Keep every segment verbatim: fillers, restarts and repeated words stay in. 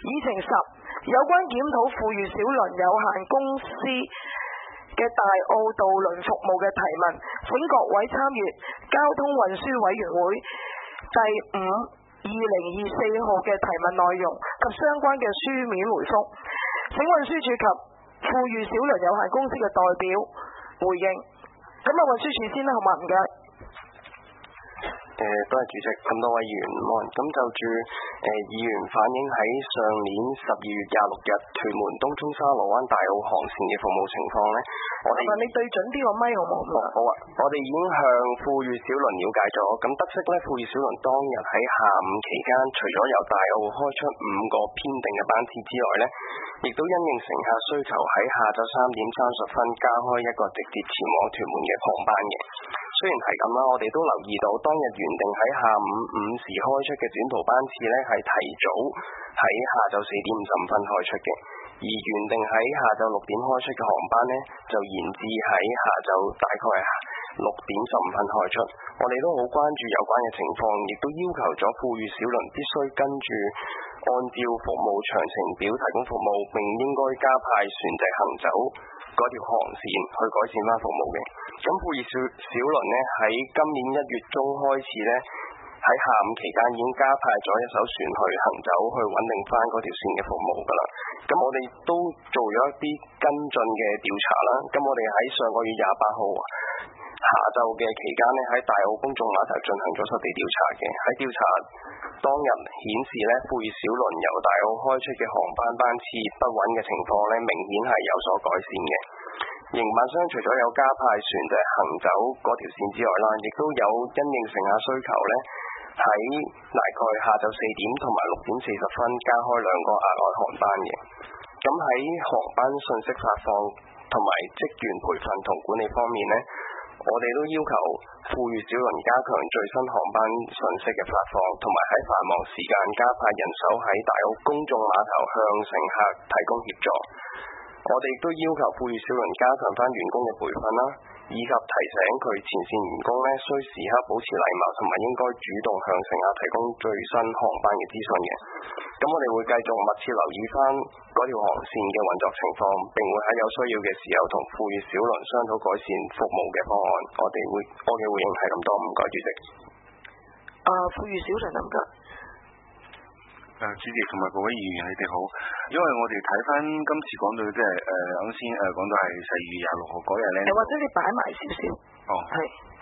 議程十，有關檢討富裕小輪有限公司嘅大澳渡輪服務嘅提問，請各位參閱交通運輸委員會第五二零二四號嘅提問內容及相關嘅書面回覆。請運輸署及富裕小輪有限公司嘅代表回應。咁啊，運輸署先啦，好嘛？唔該。 誒，多謝主席，咁多位議員安。咁就住誒議員反映喺上年十二月廿六日屯門東涌沙螺灣大澳航線嘅服務情況呢，我哋你對準啲個咪好冇？ 好好啊，我哋已經向富裕小輪了解咗，咁得悉呢，富裕小輪當日喺下午期間，除咗由大澳開出五個編定嘅班次之外呢，亦都因應乘客需求喺下晝三點三十分加開一個直接前往屯門嘅航班嘅。雖然係咁啦，我哋都留意到當日原定喺下午五時開出嘅短途班次呢，係提早喺下晝四點五十五分開出嘅，而原定喺下晝六點開出嘅航班呢，就延至喺下晝大概係六點十五分開出。我哋都好關注有關嘅情況，亦都要求咗富裕小輪必須跟住按照服務詳情表提供服務，並應該加派船隻行走嗰條航線去改善翻服務嘅。咁富裕小小輪呢，喺今年一月中開始呢，喺下午期間已經加派咗一艘船去行走，去穩定翻嗰條線嘅服務噶啦。咁我哋都做咗一啲跟進嘅調查啦。咁我哋喺上個月廿八號下晝嘅期間呢，喺大澳公眾碼頭進行咗實地調查嘅。喺調查當日顯示呢，富裕小輪由大澳開出嘅航班班次不穩嘅情況呢，明顯係有所改善嘅。營辦商除咗有加派船隻行走嗰條線之外啦，亦都有因應乘客需求呢，喺大概下晝四點同埋六點四十分加開兩個額外航班嘅。咁喺航班信息發放同埋職員培訓同管理方面呢，我哋都要求富裕小輪加強最新航班信息嘅發放，同埋喺繁忙時間加派人手喺大澳公眾碼頭向乘客提供協助。我哋亦都要求富裕小輪加強翻員工嘅培訓啦，以及提醒佢前線員工呢，需時刻保持禮貌，同埋應該主動向乘客提供最新航班嘅資訊嘅。咁我哋會繼續密切留意翻嗰條航線嘅運作情況，並會喺有需要嘅時候同富裕小輪商討改善服務嘅方案。我哋會我嘅回應係咁多，唔該主席。 啊，富裕小輪唔該。 誒，主席同埋各位議員，你哋好。因為我哋睇翻今次講到即係誒，啱先誒講到係十二月廿六號嗰日咧， 或者你擺埋少少。 哦，係。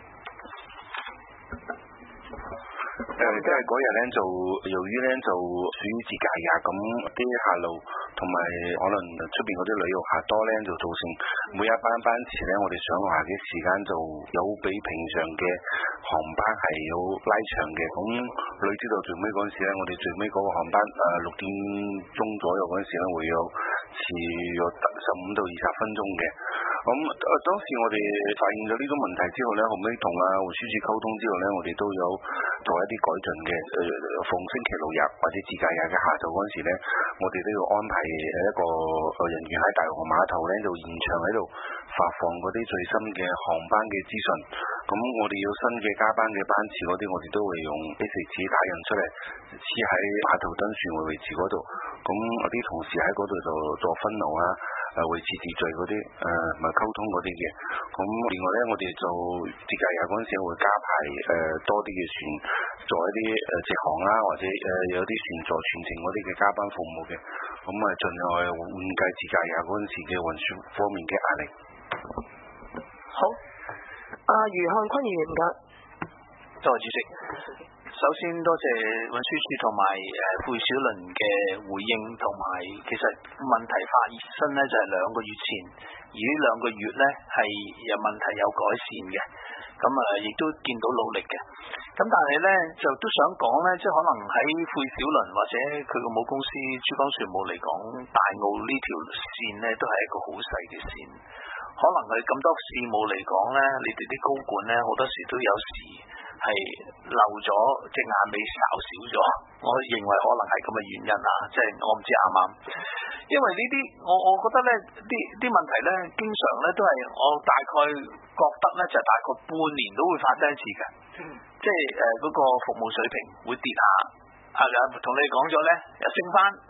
誒、呃，即係嗰日咧就由於咧就屬於節假日，咁啲客路同埋可能出邊嗰啲旅遊客多咧，就造成每一班班次咧，我哋上下嘅時間就有比平常嘅航班係有拉長嘅。咁累積到最尾嗰陣時咧，我哋最尾嗰個航班誒六、呃、點鐘左右嗰陣時咧，會有遲約十五到二十分鐘嘅。咁誒、呃、當時我哋發現咗呢種問題之後咧，後尾同阿胡書記溝通之後咧，我哋都有做一啲改進嘅。誒、呃，逢星期六日或者節假日嘅下晝嗰陣時咧，我哋都要安排一個人員喺大澳碼頭咧，就現場喺度發放嗰啲最新嘅航班嘅資訊。咁我哋要新嘅加班嘅班次嗰啲，我哋都會用 A 四 紙打印出嚟，黐喺碼頭燈船嘅位置嗰度。咁我啲同事喺嗰度就做分路啊，誒維持秩序嗰啲，誒同埋溝通嗰啲嘅。咁另外咧，我哋做節假日嗰陣時會加排誒、呃、多啲嘅船，做一啲誒直航啦，或者誒、呃、有啲船座全程嗰啲嘅加班服務嘅。咁啊，盡量去緩解節假日嗰陣時嘅運輸方面嘅壓力。 好，阿余漢坤議員唔該。 多謝主席。首先多謝運輸署同埋誒富裕小輪嘅回應，同埋其實問題發生呢就係兩個月前，而呢兩個月呢係有問題有改善嘅，咁啊亦都見到努力嘅。咁但係呢就都想講呢，即係可能喺富裕小輪或者佢個母公司珠江船務嚟講，大澳呢條線呢都係一個好細嘅線，可能佢咁多事務嚟講呢，你哋啲高管呢好多時都有時係漏咗隻眼尾睄少咗，我認為可能係咁嘅原因啊，即係我唔知啱唔啱。因為呢啲我我覺得咧，啲啲問題咧，經常咧都係我大概覺得咧，就大概半年都會發生一次嘅，嗯、即係誒嗰個服務水平會跌下，啊同你講咗咧又升翻，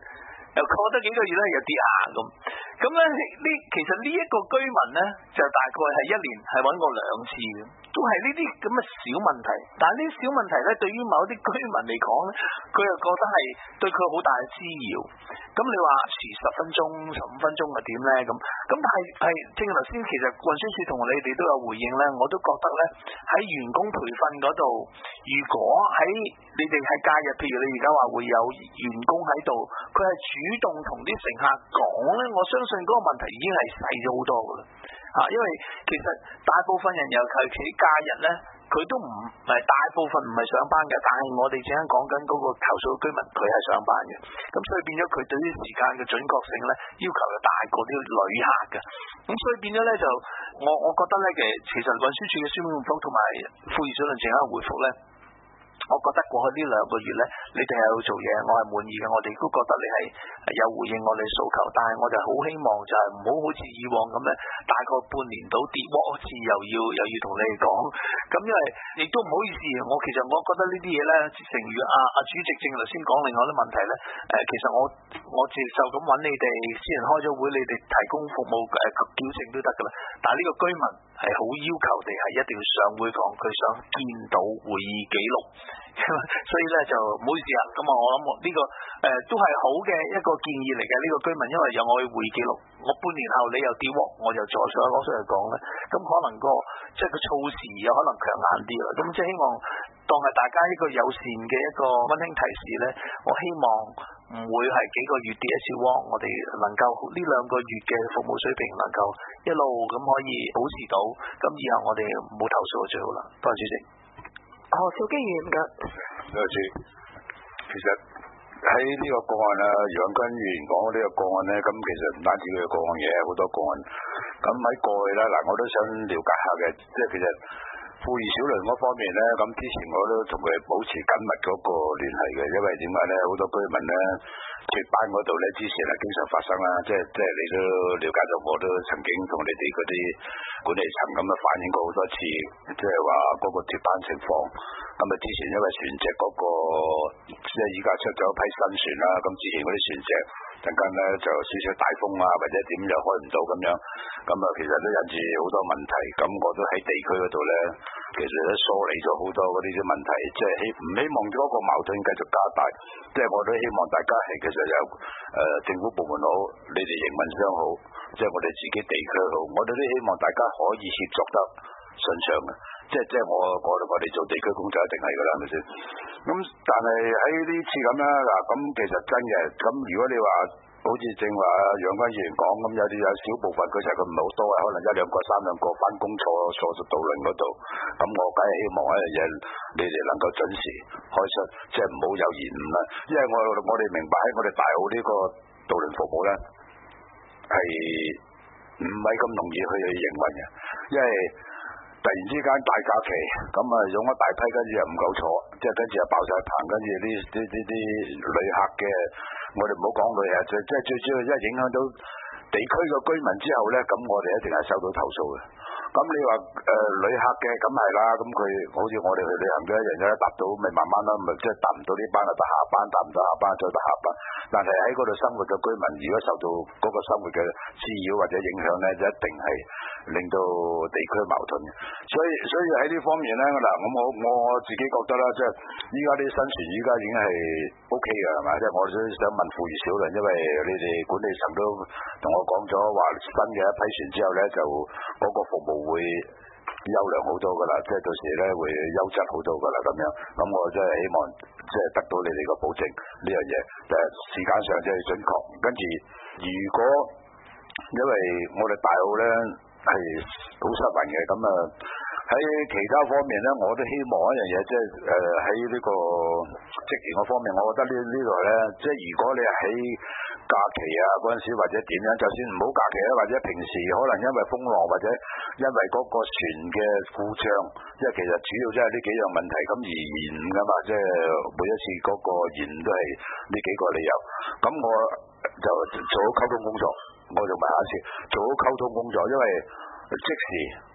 又過得幾個月咧又跌下咁。咁咧呢其實呢一個居民咧就大概係一年係揾過兩次嘅，都係呢啲咁嘅小問題。但係呢啲小問題咧，對於某啲居民嚟講咧，佢又覺得係對佢好大嘅滋擾。咁你話遲十分鐘、十五分鐘係點咧？咁咁但係係正如頭先，其實運輸署同你哋都有回應咧，我都覺得咧喺員工培訓嗰度，如果喺你哋係假日，譬如你而家話會有員工喺度，佢係主動同啲乘客講咧，我相信嗰個問題已經係細咗好多噶啦嚇，因為其實大部分人尤其是假日咧，佢都唔係大部分唔係上班嘅，但係我哋正啱講緊嗰個投訴嘅居民，佢係上班嘅，咁所以變咗佢對於時間嘅準確性咧要求就大過啲旅客嘅，咁所以變咗咧就我我覺得咧嘅其實運輸署嘅書面回覆同埋副議長論正啱回覆咧。我覺得過去呢兩個月呢，你哋係要做嘢，我係滿意嘅。我哋都覺得你係有回應我哋訴求，但係我就好希望就係唔好好似以往咁咧，大概半年到跌窩一次，又要又要同你哋講。咁因為亦都唔好意思，我其實我覺得呢啲嘢呢，正如阿阿主席正頭先講另外啲問題呢，誒、呃、其實我我接受咁揾你哋私人開咗會，你哋提供服務誒矯正都得㗎啦。但係呢個居民係好要求地係一定要上會講，佢想見到會議記錄。所以咧就唔好意思啊，咁啊我諗呢、這個誒、呃、都係好嘅一個建議嚟嘅呢個居民，因為有我嘅會議記錄，我半年後你又跌鑊，我就再上攞出嚟講咧，咁可能個即係個措辭有可能強硬啲啦，咁即係希望當係大家一個友善嘅一個溫馨提示咧，我希望唔會係幾個月跌一次鑊，我哋能夠呢兩個月嘅服務水平能夠一路咁可以保持到，咁以後我哋冇投訴就最好啦。多謝主席。 何兆基議員嘅， 多謝。其實喺呢個個案啊，楊君議員講呢個個案咧，咁其實唔單止佢個案嘅，好多個案。咁喺過去咧，嗱我都想了解下嘅，即係其實富裕小輪嗰方面咧，咁之前我都同佢保持緊密嗰個聯繫嘅，因為點解咧？好多居民咧脫班嗰度咧，之前係經常發生啦，即係即係你都了解到，我都曾經同你哋嗰啲管理層咁啊反映過好多次，即係話嗰個脫班情況。咁啊之前因為船隻嗰個即係依家出咗一批新船啦，咁之前嗰啲船隻陣間咧就少少大風啊，或者點又開唔到咁樣，咁啊其實都引致好多問題。咁我都喺地區嗰度咧，其實都梳理咗好多嗰啲啲問題，即係希唔希望嗰個矛盾繼續加大。即係我都希望大家係其實有誒、呃、政府部門好，你哋營運商好，即係我哋自己地區好，我哋都希望大家可以協作得順暢嘅。即係即係我我我哋做地區工作一定係㗎啦，係咪先？咁但係喺呢次咁樣嗱，咁其實真嘅。咁如果你話好似正話楊君議員講咁，有啲有少部分佢就佢唔係好多啊，可能一兩個三兩個翻工坐坐咗渡輪嗰度。咁我梗係希望一樣嘢，你哋能夠準時開出，即係唔好有延誤啦。因為我我哋明白喺我哋大澳呢個渡輪服務咧係唔係咁容易去營運嘅，因為突然之間大假期，咁啊用一大批，跟住又唔夠坐，即係跟住又爆晒棚，跟住啲啲啲啲旅客嘅，我哋唔好講旅客，即係最主要，因為影響到地區嘅居民之後咧，咁我哋一定係收到投訴嘅。咁你話誒、呃、旅客嘅，咁係啦，咁佢好似我哋去旅行嘅，人一搭到咪慢慢啦，咪即係搭唔到呢班就得下班，搭唔到下班再得下班。但係喺嗰度生活嘅居民，如果受到嗰個生活嘅滋擾或者影響咧，就一定係令到地區矛盾嘅。所以所以喺呢方面咧，嗱咁我我自己覺得啦，即係依家啲新船依家已經係 O K 嘅係嘛，即係我都想問富裕小輪，因為你哋管理層都同我講咗話新嘅一批船之後咧，就嗰個服務會優良好多噶啦，即係到時咧會優質好多噶啦咁樣。咁我真係希望即係得到你哋個保證呢樣嘢，誒時間上即係準確。跟住如果因為我哋大澳咧係好失魂嘅，咁啊喺其他方面咧，我都希望一樣嘢，即係誒喺呢個職員嗰方面，我覺得呢呢度咧，即係如果你喺假期啊嗰陣時或者點樣，就算唔好假期啊，或者平時可能因為風浪或者因為嗰個船嘅故障，即係其實主要即係呢幾樣問題咁而延誤噶嘛，即係每一次嗰個延誤都係呢幾個理由。咁我就做好溝通工作，我就問下一次做好溝通工作，因為即時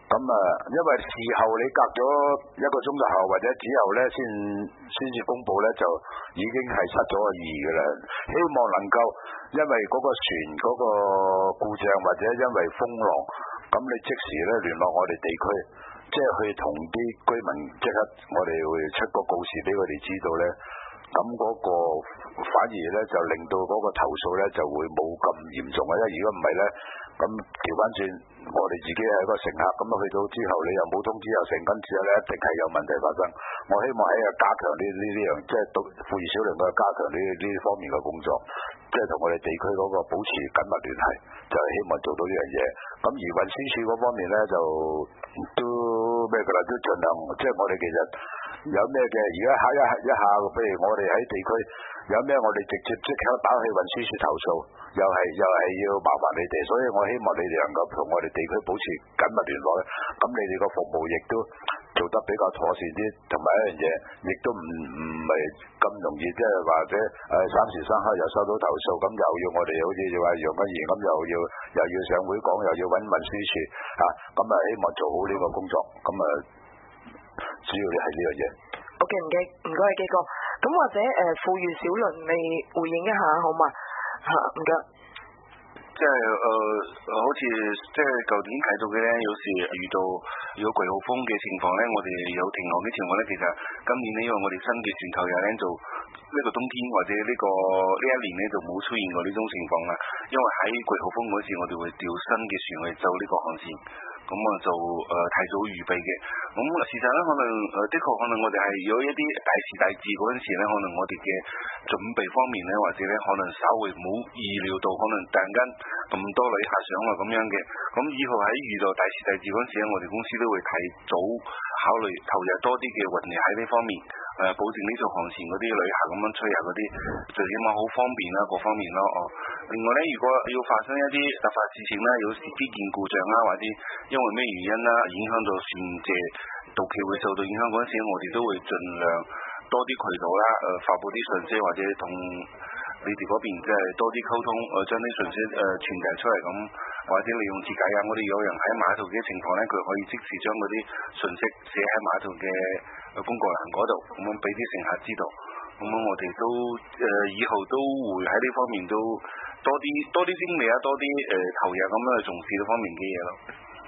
咁啊，因為事後你隔咗一個鐘頭後或者之後咧，先先至公佈咧，就已經係失咗個意㗎啦。希望能夠因為嗰個船嗰個故障或者因為風浪，咁你即時咧聯絡我哋地區，即係去同啲居民即刻我哋會出個告示俾佢哋知道咧。咁嗰個反而咧就令到嗰個投訴咧就會冇咁嚴重啊！因為如果唔係咧，咁調翻轉我哋自己係一個乘客，咁啊去到之後你又冇通知又成，跟住咧一定係有問題發生。我希望喺度加強呢呢呢樣，即係到富裕小輪嘅加強呢呢方面嘅工作，即係同我哋地區嗰個保持緊密聯繫，就係希望做到呢樣嘢。咁而運輸署嗰方面咧就都咩㗎啦，都盡量即係我哋其實。有咩嘅？而家考一一下，譬如我哋喺地區有咩，我哋直接即刻打去運輸署投訴，又係又係要麻煩你哋，所以我希望你哋能夠同我哋地區保持緊密聯絡咧。咁你哋個服務亦都做得比較妥善啲，同埋一樣嘢，亦都唔唔係咁容易，即係或者誒三時三刻又收到投訴，咁又要我哋好似話楊君賢咁，又要又要上會講，又要揾運輸署嚇，咁啊希望做好呢個工作，咁啊。主要你係呢樣嘢。 OK，唔該，唔該，基哥。咁或者誒，富裕小輪你回應一下好嘛？嚇，唔該。 即係誒、呃，好似即係舊年睇到嘅咧，有時遇到有季候風嘅情況咧，我哋有停航嘅情況咧，其實今年呢，因為我哋新嘅船頭又咧做呢個冬天或者呢、這個呢一年咧就冇出現過呢種情況啦。因為喺季候風嗰時，我哋會調新嘅船去走呢個航線。咁啊就誒、呃、提早預備嘅，咁事實咧可能誒、呃、的確可能我哋係有一啲大時大節嗰陣時咧，可能我哋嘅準備方面咧，或者咧可能稍微冇意料到，可能突然間咁多旅客上啊咁樣嘅，咁以後喺遇到大時大節嗰陣時咧，我哋公司都會提早考慮投入多啲嘅運力喺呢方面，誒、呃、保證呢條航線嗰啲旅客咁樣出入嗰啲，最起碼好方便啦，各方面咯哦。另外咧，如果要發生一啲突發事情啦，有時機件故障啦，或者因為咩原因啦，影響到船隻到期會受到影響嗰陣時，我哋都會盡量多啲渠道啦，誒、呃、發佈啲信息，或者同你哋嗰邊即係多啲溝通，誒將啲信息誒傳遞出嚟咁，或者利用自己啊，我哋有人喺碼頭嘅情況咧，佢可以即時將嗰啲信息寫喺碼頭嘅公告欄嗰度，咁樣俾啲乘客知道，咁樣我哋都誒、呃、以後都會喺呢方面都多啲多啲精力啊，多啲誒、呃、投入咁樣去重視呢方面嘅嘢咯。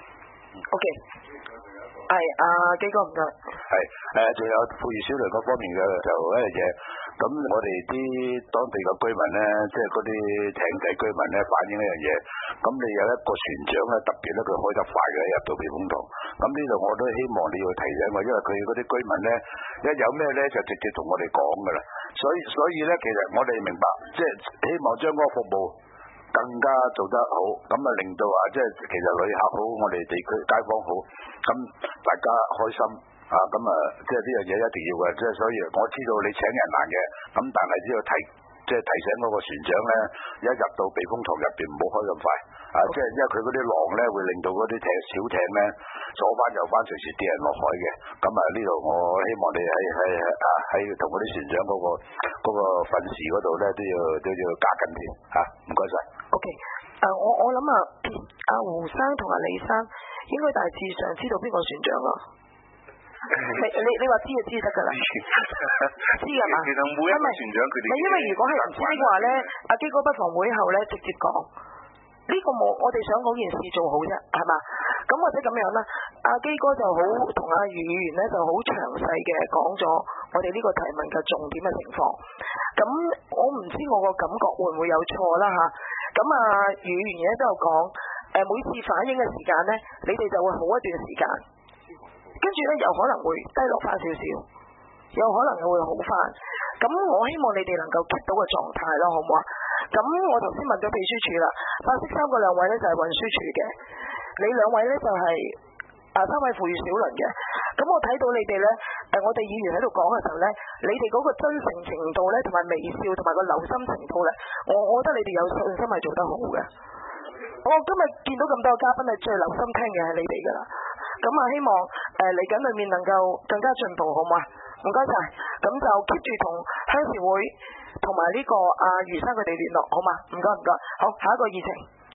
OK，係阿基哥唔該。 係誒，仲有富裕小輪嗰方面嘅就一樣嘢。咁我哋啲當地嘅居民咧，即係嗰啲艇仔居民咧，反映一樣嘢。咁你有一個船長咧，特別咧佢開得快嘅入到避風塘。咁呢度我都希望你要提醒我，因為佢嗰啲居民咧，一有咩咧就直接同我哋講㗎啦。所以所以咧，其實我哋明白，即係希望將嗰個服務更加做得好，咁啊令到啊，即係其實旅客好，我哋地區街坊好，咁大家開心。啊，咁啊，即係呢樣嘢一定要嘅，即係所以我知道你請人難嘅，咁但係只要提，即係提醒嗰個船長咧，一入到避風塘入邊唔好開咁快，啊，即係因為佢嗰啲浪咧會令到嗰啲艇小艇咧左翻右翻，隨時跌人落海嘅。咁啊呢度我希望你喺喺啊喺同嗰啲船長嗰、嗰個嗰、嗰個訓示嗰度咧都要都要加緊添嚇，唔該晒。 OK，誒、uh, 我我諗啊，阿胡生同阿李生應該大致上知道邊個船長啊？你你你話知就知得㗎啦，知㗎嘛？ 其實每一個船長佢哋， 唔係因為如果係唔知的話咧，阿基哥不妨會後咧直接講，呢、這個冇我哋想講件事做好啫，係嘛？咁或者咁樣啦，阿基哥就好同阿余議員咧就好詳細嘅講咗我哋呢個提問嘅重點嘅情況。咁我唔知我個感覺會唔會有錯啦嚇。咁啊余議員咧都有講，誒每次反映嘅時間咧，你哋就會好一段時間。跟住咧，又可能會低落翻少少，有可能會好翻。咁我希望你哋能夠 keep 到個狀態咯，好唔好啊？咁我頭先問咗秘書處啦，白色衫嗰兩位咧就係運輸處嘅，你兩位咧就係、是、啊三位富裕小輪嘅。咁我睇到你哋咧，誒我哋議員喺度講嘅時候咧，你哋嗰個真誠程度咧，同埋微笑同埋個留心程度咧，我我覺得你哋有信心係做得好嘅。我今日見到咁多嘉賓係最留心聽嘅係你哋㗎啦。咁啊，希望誒嚟緊裏面能夠更加進步，好嘛？唔該晒。咁就 keep 住同鄉事會同埋呢個阿余生佢哋聯絡，好嘛？唔該唔該。好，下一個議程。